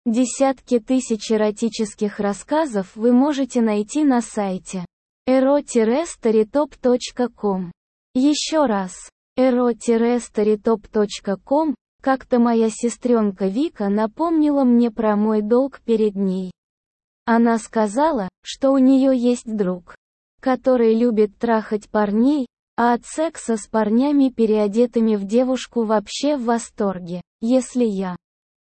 Десятки тысяч эротических рассказов вы можете найти на сайте ero-storytop.com. Еще раз, ero-storytop.com. Как-то моя сестренка Вика напомнила мне про мой долг перед ней. Она сказала, что у нее есть друг, который любит трахать парней, а от секса с парнями, переодетыми в девушку, вообще в восторге. Если я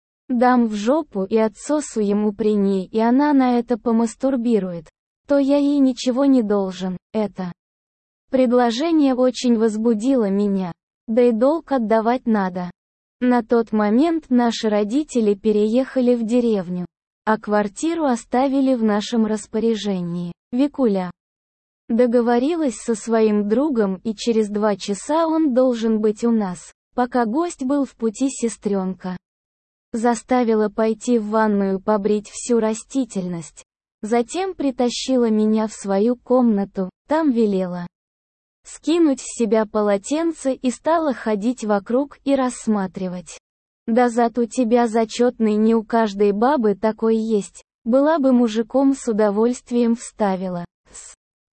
дам в жопу и отсосу ему при ней, и она на это помастурбирует, то я ей ничего не должен. Это предложение очень возбудило меня. Да и долг отдавать надо. На тот момент наши родители переехали в деревню, а квартиру оставили в нашем распоряжении. Викуля договорилась со своим другом, и через 2 часа он должен быть у нас. Пока гость был в пути, сестренка заставила пойти в ванную побрить всю растительность. Затем притащила меня в свою комнату, там велела скинуть с себя полотенце и стала ходить вокруг и рассматривать. Да зад у тебя зачетный, не у каждой бабы такой есть. Была бы мужиком, с удовольствием вставила. С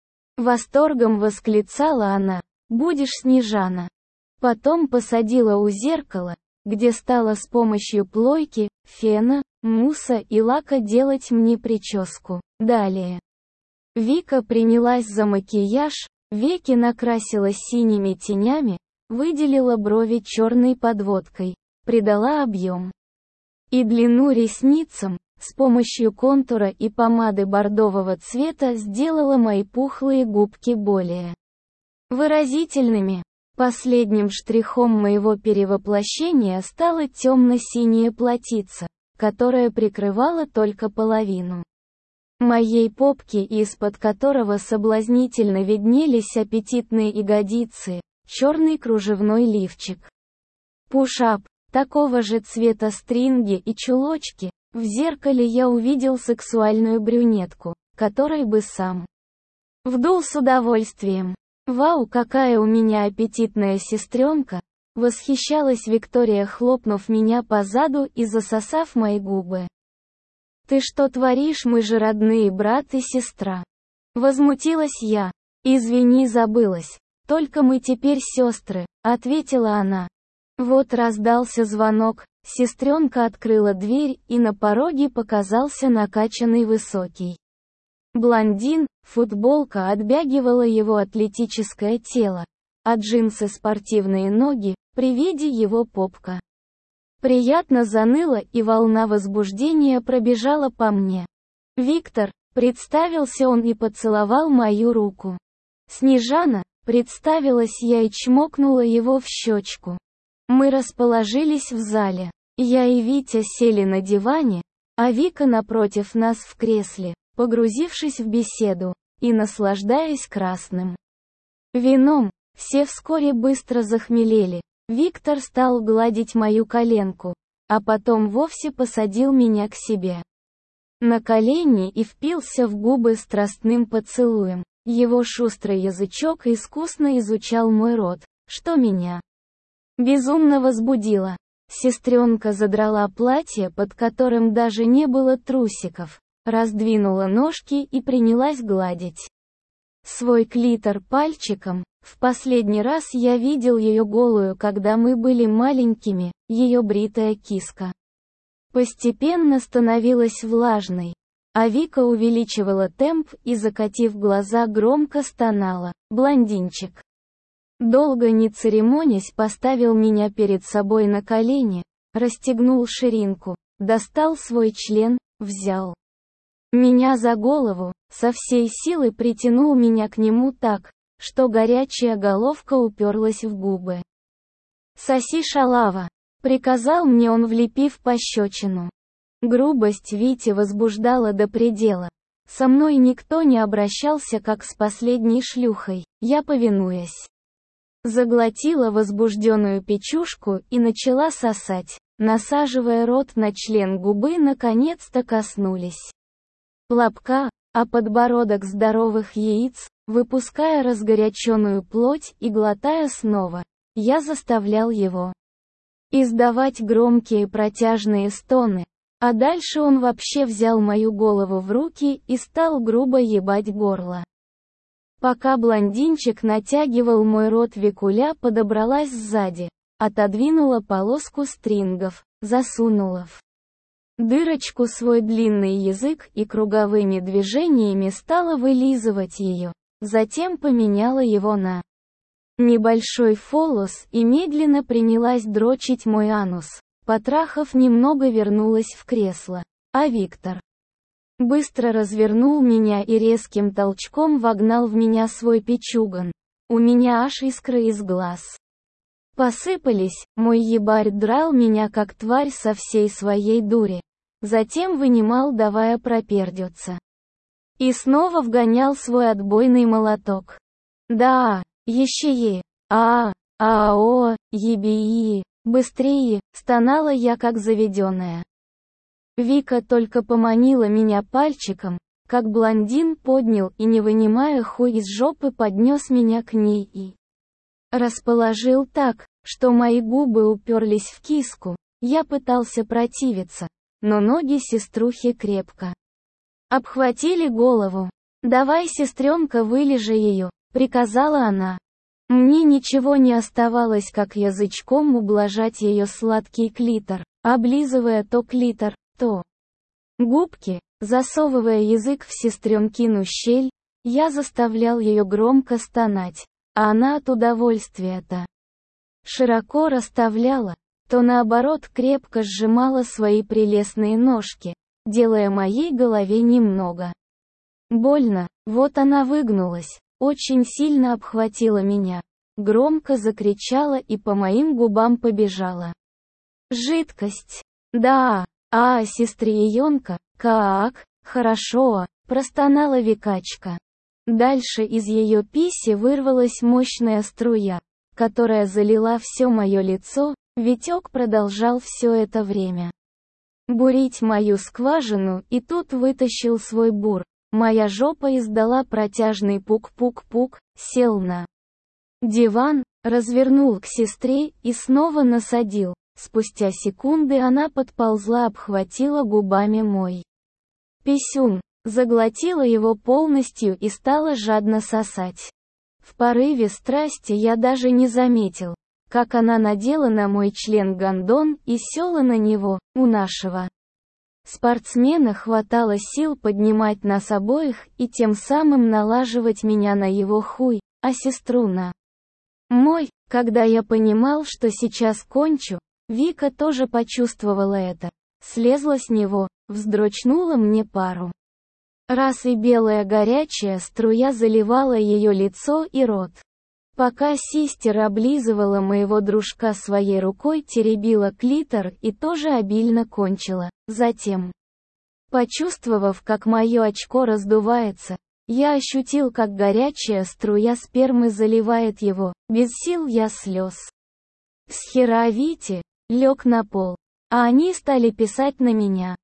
восторгом восклицала она: будешь Снежана. Потом посадила у зеркала, где стала с помощью плойки, фена, мусса и лака делать мне прическу. Далее Вика принялась за макияж, веки накрасила синими тенями, выделила брови черной подводкой, придала объем и длину ресницам, с помощью контура и помады бордового цвета сделала мои пухлые губки более выразительными. Последним штрихом моего перевоплощения стала темно-синяя платьице, которая прикрывала только половину моей попки, из-под которого соблазнительно виднелись аппетитные ягодицы, черный кружевной лифчик, пуш-ап, такого же цвета стринги и чулочки. В зеркале я увидел сексуальную брюнетку, которой бы сам вдул с удовольствием. «Вау, какая у меня аппетитная сестренка!» — восхищалась Виктория, хлопнув меня по заду и засосав мои губы. «Ты что творишь, мы же родные брат и сестра!» Возмутилась я. «Извини, забылась. Только мы теперь сестры», — ответила она. Вот раздался звонок, сестренка открыла дверь, и на пороге показался накачанный высокий блондин. Футболка отбягивала его атлетическое тело, а джинсы спортивные ноги, при виде его попка приятно заныла, и волна возбуждения пробежала по мне. «Виктор», — представился он и поцеловал мою руку. «Снежана», — представилась я и чмокнула его в щечку. Мы расположились в зале. Я и Витя сели на диване, а Вика напротив нас в кресле, погрузившись в беседу и наслаждаясь красным вином. Все вскоре быстро захмелели. Виктор стал гладить мою коленку, а потом вовсе посадил меня к себе на колени и впился в губы страстным поцелуем. Его шустрый язычок искусно изучал мой рот, что меня безумно возбудило. Сестренка задрала платье, под которым даже не было трусиков, раздвинула ножки и принялась гладить свой клитор пальчиком. В последний раз я видел ее голую, когда мы были маленькими. Ее бритая киска постепенно становилась влажной, а Вика увеличивала темп и, закатив глаза, громко стонала. Блондинчик, долго не церемонясь, поставил меня перед собой на колени, расстегнул ширинку, достал свой член, взял меня за голову, со всей силы притянул меня к нему так, что горячая головка уперлась в губы. «Соси, шалава!» — приказал мне он, влепив пощечину. Грубость Вити возбуждала до предела. Со мной никто не обращался как с последней шлюхой. Я, повинуясь, заглотила возбужденную печушку и начала сосать, насаживая рот на член. Губы наконец-то коснулись лобка, а подбородок здоровых яиц, выпуская разгоряченную плоть и глотая снова. Я заставлял его издавать громкие протяжные стоны, А дальше он вообще взял мою голову в руки и стал грубо ебать горло. Пока блондинчик натягивал мой рот, Викуля подобралась сзади, отодвинула полоску стрингов, засунула в дырочку свой длинный язык и круговыми движениями стала вылизывать ее, затем поменяла его на небольшой фолос и медленно принялась дрочить мой анус. Потрахав немного, вернулась в кресло, а Виктор быстро развернул меня и резким толчком вогнал в меня свой пичуган. У меня аж искры из глаз посыпались, мой ебарь драл меня как тварь со всей своей дури. Затем вынимал, давая пропердеться. И снова вгонял свой отбойный молоток. Да, еще о, еби, быстрее, стонала я как заведенная. Вика только поманила меня пальчиком, как блондин поднял и, не вынимая хуй из жопы, поднес меня к ней и расположил так, что мои губы уперлись в киску. Я пытался противиться, но ноги сеструхи крепко обхватили голову. «Давай, сестренка, вылижи ее», — приказала она. Мне ничего не оставалось, как язычком ублажать ее сладкий клитор, облизывая то клитор, то губки, засовывая язык в сестренкину щель, я заставлял ее громко стонать, а она от удовольствия-то широко расставляла, то наоборот крепко сжимала свои прелестные ножки, делая моей голове немного больно. Вот она выгнулась, очень сильно обхватила меня, громко закричала и по моим губам побежала жидкость. Да, сестриенка, как, хорошо, простонала Викачка. Дальше из ее писи вырвалась мощная струя, которая залила все мое лицо. Витек продолжал все это время бурить мою скважину и тут вытащил свой бур. Моя жопа издала протяжный пук-пук-пук, сел на диван, развернул к сестре и снова насадил. Спустя секунды она подползла, обхватила губами мой писюн, заглотила его полностью и стала жадно сосать. В порыве страсти я даже не заметил, как она надела на мой член гондон и села на него. У нашего спортсмена хватало сил поднимать нас обоих и тем самым налаживать меня на его хуй, а сестру на мой. Когда я понимал, что сейчас кончу, Вика тоже почувствовала это, слезла с него, вздрочнула мне пару раз и белая горячая струя заливала ее лицо и рот. Пока систер облизывала моего дружка своей рукой, теребила клитор и тоже обильно кончила. Затем, почувствовав, как мое очко раздувается, я ощутил, как горячая струя спермы заливает его. Без сил я слез. Схера Вити, лег на пол, а они стали писать на меня.